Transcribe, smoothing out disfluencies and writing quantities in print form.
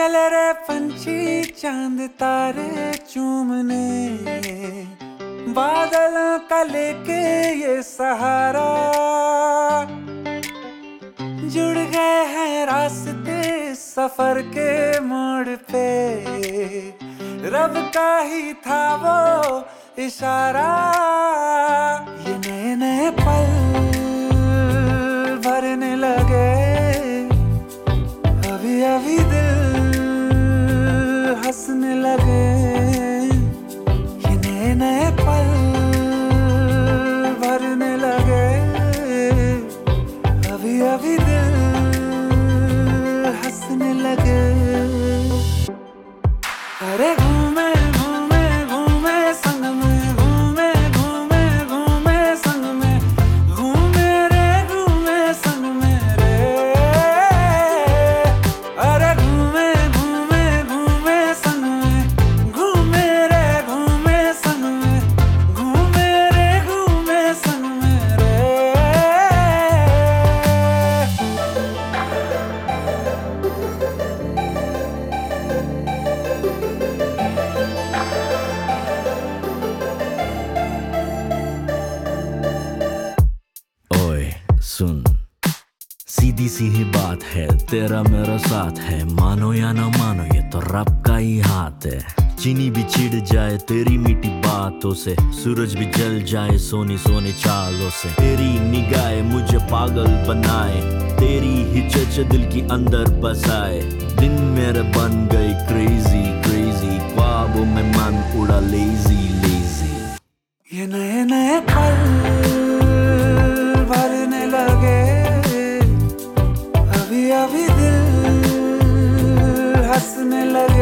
चले रे पंछी चांद तारे चूमने, बादलों का लेके ये सहारा, जुड़ गए हैं रास्ते सफर के मोड़ पे, रब का ही था वो इशारा। ये नए नए पल भरने लगे, अभी अभी दिल हंसने लगे। ये नए नए पल भरने लगे, अभी अभी दिल हंसने लगे। अरे घूमे घूमे घूमे संग में, घूमे घूमे घूमे संग में, घूमे रे घूमे संग में रे। अरे घूमे घूमे घूमे संग में, घूमे रे घूमे संग में, घूमे रे घूमे संग में रे। सुन, सीधी सी ही बात है, तेरा मेरा साथ है, मानो या ना मानो ये तो रब का ही हाथ है। चीनी भी चिढ़ जाए तेरी मीठी बातों से, सूरज भी जल जाए सोनी सोनी चालों से, तेरी निगाहें मुझे पागल बनाए, तेरी ही चर्चा दिल की अंदर बसाए। दिन मेरे बन गए क्रेजी क्रेजी, ख्वाबों में मन उड़ा लेजी लेजी। ये नए नए पल भरने लगे, अभी अभी दिल हंसने लगे।